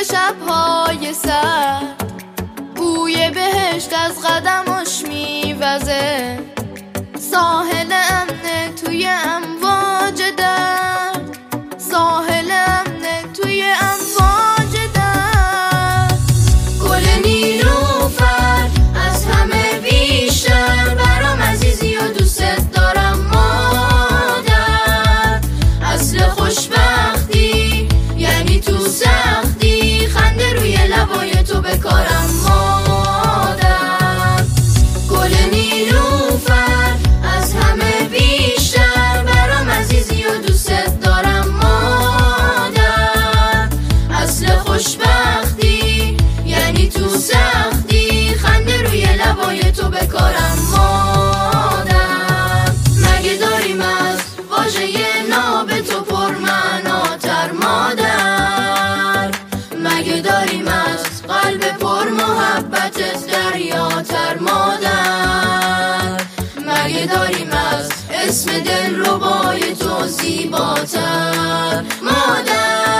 شب‌های سرد بوی بهشت از قدمش میوزه، ساحل امنه توی امواج درد، ساحل امنه توی امواج درد. گل نیلوفر از همه بیشتر برام عزیزی و دوست دارم مادر. اصل خوشبختی یعنی تو سختی خنده روی لبای تو بکارم مادر. گل نیلوفر از همه بیشتر برام عزیزی و دوست دارم مادر. اصل خوشبختی یعنی تو سختی خنده روی لبای تو بکارم مادر. مگه داریم از واژه ناب تو پرمعناتر مادر؟ مگه داریم از قلب پر محبتت دریاتر مادر؟ مگه داریم از اسم دلربای تو زیباتر مادر؟